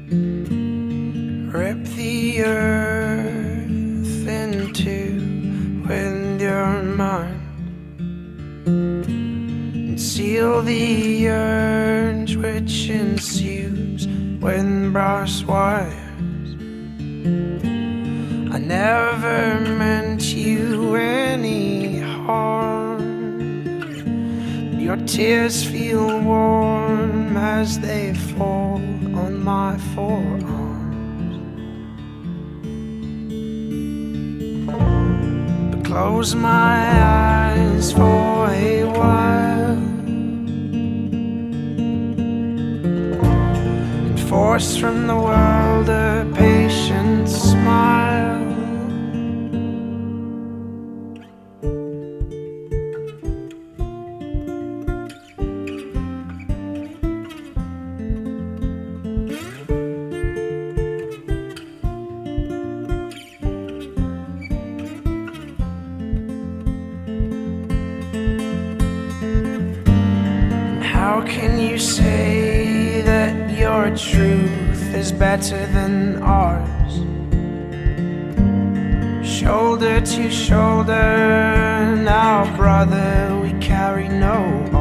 Rip the earth in two with your mind, and seal the urge which ensues with brass wires. I never meant you any harm. Your tears feel warm as they fall on my forearms. But close my eyes for a while and force from the world a patient smile. How can you say that your truth is better than ours? Shoulder to shoulder, now brother, we carry no